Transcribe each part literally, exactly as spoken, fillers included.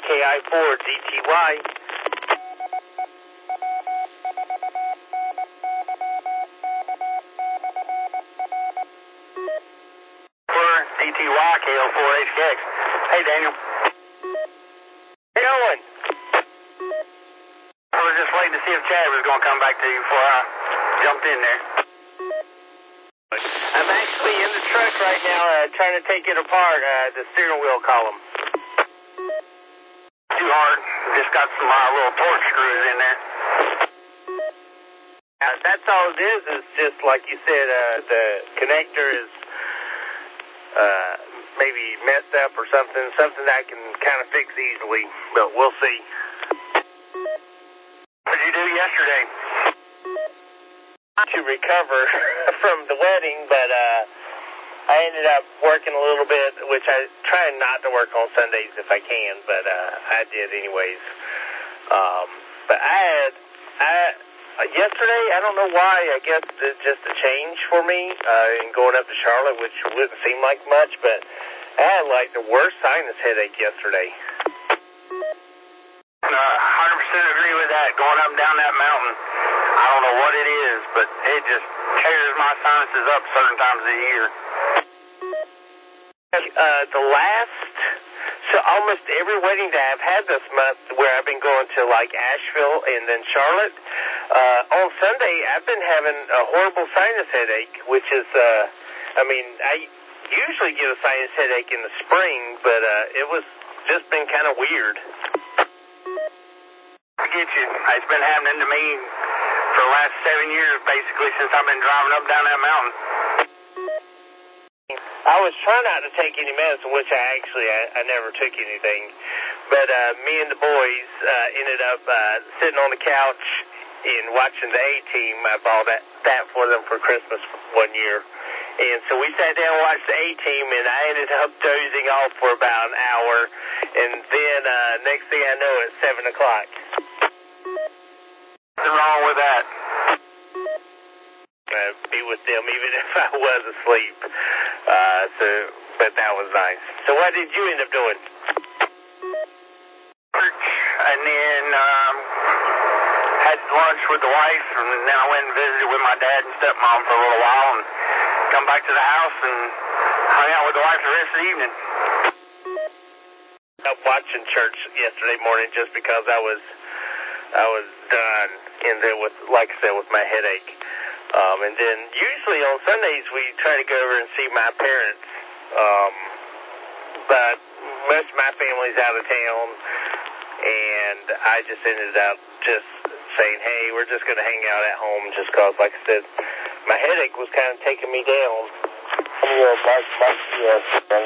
K I four D T Y. D T Y, K O four H K X. Hey, Daniel. How you doing? I was just waiting to see if Chad was going to come back to you before I jumped in there. I'm actually in the truck right now uh, trying to take it apart, uh, the steering wheel column. Too hard. Just got some uh, little torque screws in there. Uh, that's all it is, is just like you said, uh, the connector is uh, maybe messed up or something, something that I can kind of fix easily, but we'll see. What did you do yesterday? To recover from the wedding, but uh, I ended up working a little bit, which I try not to work on Sundays if I can, but uh, I did anyways. Um, but I had, I, yesterday, I don't know why, I guess it's just a change for me uh, in going up to Charlotte, which wouldn't seem like much, but I had like the worst sinus headache yesterday. Uh, one hundred percent agree with that. Going up and down that mountain, I don't know what it is, but it just tears my sinuses up certain times of the year. Uh, the last, so almost every wedding that I've had this month where I've been going to like Asheville and then Charlotte, uh, on Sunday I've been having a horrible sinus headache, which is, uh, I mean, I usually get a sinus headache in the spring, but uh, it was just been kind of weird. I get you. It's been happening to me for the last seven years, basically, since I've been driving up and down that mountain. I was trying not to take any medicine, which I actually, I, I never took anything. But uh, me and the boys uh, ended up uh, sitting on the couch and watching the A-Team. I bought that, that for them for Christmas one year. And so we sat down and watched the A-Team, and I ended up dozing off for about an hour. And then uh, next thing I know, it's seven o'clock. Nothing wrong with that. Uh, be with them even if I was asleep. Uh, so, but that was nice. So what did you end up doing? Church, and then um, had lunch with the wife, and then I went and visited with my dad and stepmom for a little while, and come back to the house and hung out with the wife the rest of the evening. I was watching church yesterday morning just because I was I was done in there with, like I said, with my headache. Um, and then usually on Sundays we try to go over and see my parents. Um, but most of my family's out of town, and I just ended up just saying, hey, we're just going to hang out at home just because, like I said, my headache was kind of taking me down. Yeah, my, my, yeah,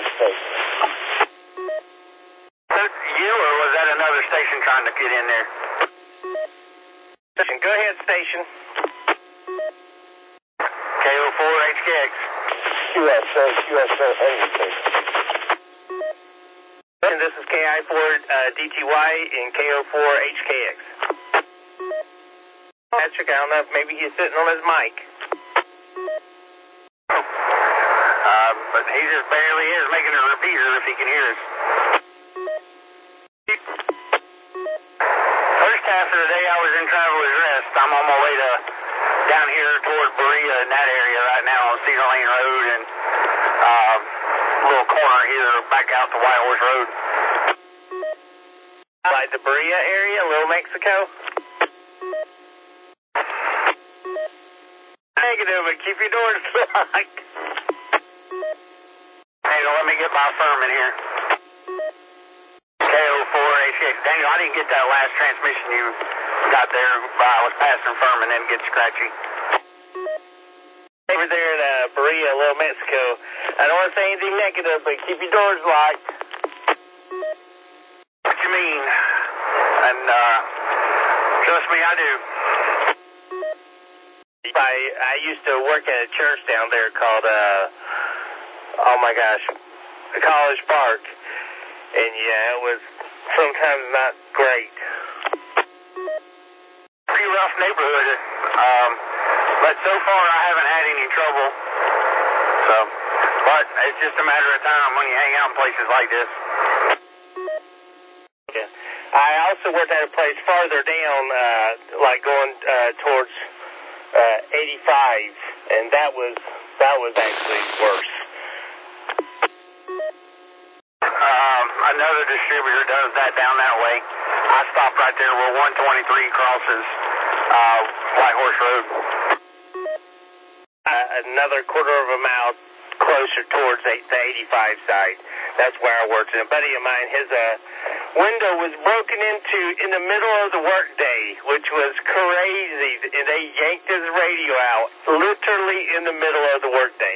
you, or was that another station trying to get in there? Go ahead, station. K O four H K X. Q S O, Q S O, and this is K I four uh, D T Y and K O four H K X. Patrick, I don't know if maybe he's sitting on his mic. Uh, but he just barely is making a repeater if he can hear us. First half of the day I was in Traveler's Rest. I'm on my way to down here toward Berea in that area right now on Cedar Lane Road, and uh, a little corner here back out to White Horse Road. Like the Berea area, Little Mexico? Negative, but keep your doors locked. Hang on, let me get my firm in here. K O four H X. Daniel, I didn't get that last transmission you got there. I was passing firm and then get scratchy. Over there in uh, Berea, Little Mexico. I don't want to say anything negative, but keep your doors locked. What you mean? And uh, trust me, I do. I, I used to work at a church down there called, uh, oh my gosh, College Park. And yeah, it was sometimes not great. Pretty rough neighborhood. Um, but so far I haven't had any trouble. So, but it's just a matter of time when you hang out in places like this. Yeah. also worked at a place farther down, uh, like going uh, towards uh, eighty-five, and that was that was actually worse. Um, another distributor does that down that way. I stopped right there where one twenty-three crosses uh, White Horse Road. Uh, another quarter of a mile closer towards the eighty-five side. That's where I worked. And a buddy of mine, his uh, window was broken into in the middle of the workday, which was crazy. And they yanked his radio out, literally in the middle of the workday.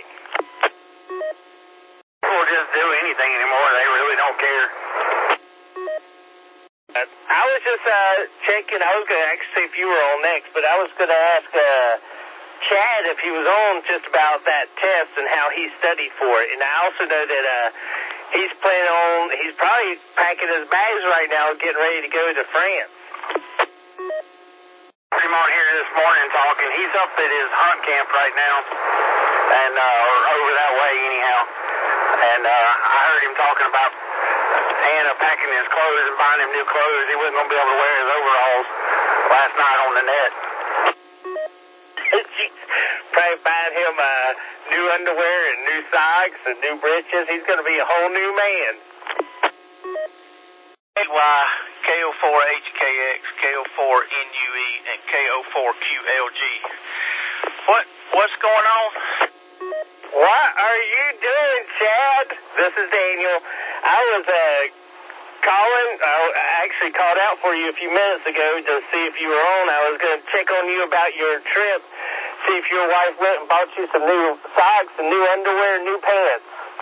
People just do anything anymore. They really don't care. Uh, I was just uh, checking. I was going to actually see if you were on next, but I was going to ask uh, Chad if he was on just about that test and how he studied for it. And I also know that uh, he's planning on, he's probably packing his bags right now and getting ready to go to France. I'm on here this morning talking. He's up at his hunt camp right now, and uh, or over that way anyhow. And uh, I heard him talking about Anna packing his clothes and buying him new clothes. He wasn't going to be able to wear his overalls last night on the net. Probably buying him uh, new underwear and new socks and new breeches. He's going to be a whole new man. K Y, K O four H K X, K O four N U E, and K O four Q L G. What, what's going on? What are you doing, Chad? This is Daniel. I was uh, calling, I actually called out for you a few minutes ago to see if you were on. I was going to check on you about your trip, see if your wife went and bought you some new socks and new underwear and new pants.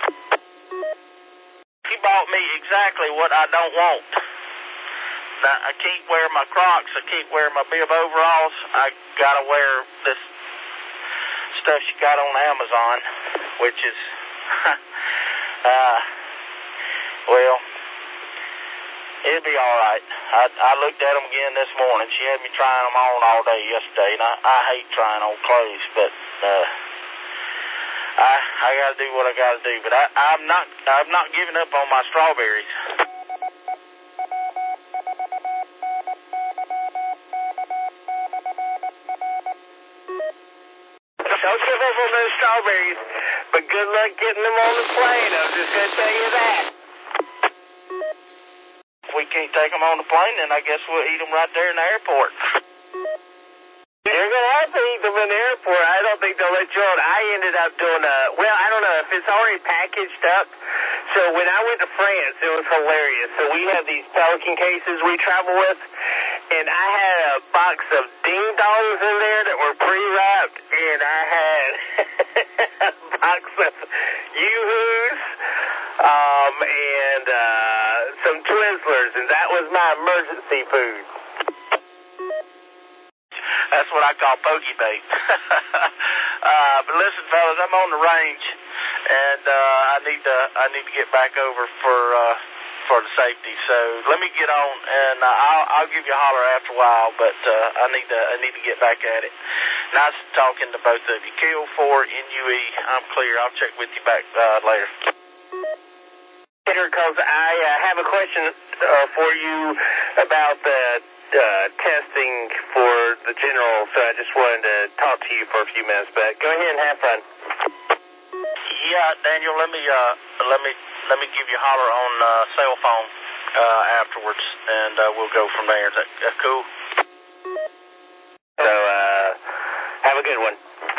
She bought me exactly what I don't want. Now, I can't wear my Crocs, I can't wear my bib overalls, I gotta wear this stuff she got on Amazon, which is, uh, well, it'll be alright. I, I looked at them again this morning. She had me trying them on all day yesterday, and I, I hate trying on clothes, but, uh, I, I gotta do what I gotta do, but I, I'm not, I'm not giving up on my strawberries. Don't give up on those strawberries, but good luck getting them on the plane. I'm just going to tell you that. If we can't take them on the plane, then I guess we'll eat them right there in the airport. You're going to have to eat them in the airport. I don't think they'll let you on. I ended up doing a, well, I don't know if it's already packaged up. So when I went to France, it was hilarious. So we have these Pelican cases we travel with, and I had a box of ding-dongs in there that were pre-wrapped, and I had a box of Yoo-hoos um, and uh, some Twizzlers, and that was my emergency food. That's what I call pokey bait. uh, but listen, fellas, I'm on the range, and uh, I need to I need to get back over for uh, for the safety. So let me get on, and uh, I'll I'll give you a holler after a while. But uh, I need to I need to get back at it. Nice talking to both of you. K O four N U E. I'm clear. I'll check with you back uh, later. Peter, because I uh, have a question uh, for you about the uh, testing for the general, so I just wanted to talk to you for a few minutes, but go ahead and have fun. Yeah, Daniel, let me uh, let me let me give you a holler on uh, cell phone uh, afterwards, and uh, we'll go from there. Is that, that cool? So, uh, have a good one.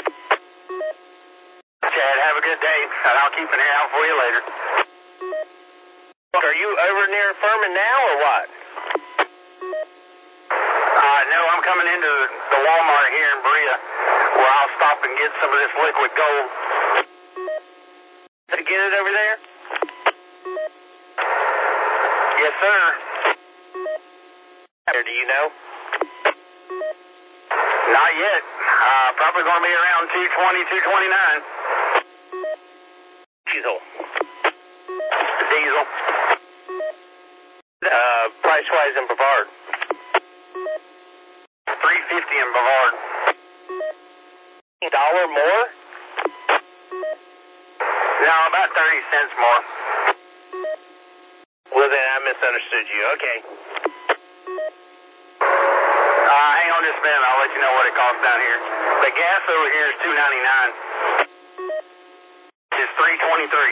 Chad, have a good day, and I'll keep an ear out for you later. Are you over near Furman now, or what? Uh, no, I'm coming into the Walmart here in Berea, where I'll stop and get some of this liquid gold. To get it over there? Yes, sir. Do you know? Not yet. Uh, probably going to be around two twenty, two twenty-nine. Diesel. Diesel. Uh, price-wise in Brevard. three fifty in Brevard. A dollar more? No, about thirty cents more. Well, then I misunderstood you. Okay. Uh, hang on just a minute. I'll let you know what it costs down here. The gas over here is two ninety-nine. It's three twenty-three.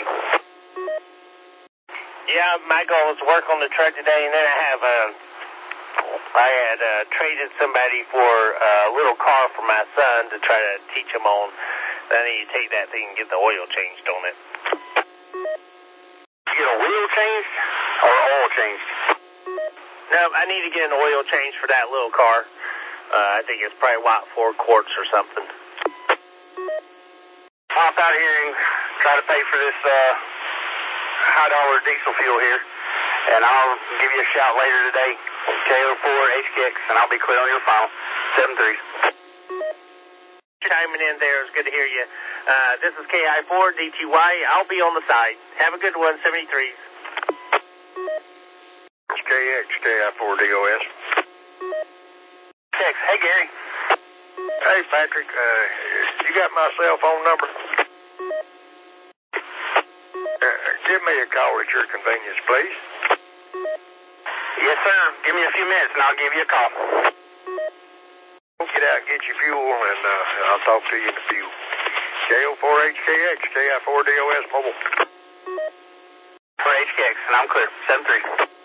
Yeah, my goal was to work on the truck today, and then I have uh, I had uh, traded somebody for a little car for my son to try to teach him on. I need to take that thing and get the oil changed on it. You get a wheel changed or oil changed? No, I need to get an oil change for that little car. Uh, I think it's probably what, four quarts or something. Pop out here and try to pay for this uh, high dollar diesel fuel here, and I'll give you a shout later today. K O four H K X, and I'll be clear on your final. seven three. Chiming in there. It's good to hear you. Uh, this is K I four D T Y. I'll be on the side. Have a good one, seventy-threes. K X, K I four D O S. X. Hey, Gary. Hey, Patrick. Uh, you got my cell phone number? Uh, give me a call at your convenience, please. Yes, sir. Give me a few minutes, and I'll give you a call. Get out and get your fuel, and uh, I'll talk to you in the fuel. K O four H K X, K I four D O S mobile. For H K X, and I'm clear. seven three.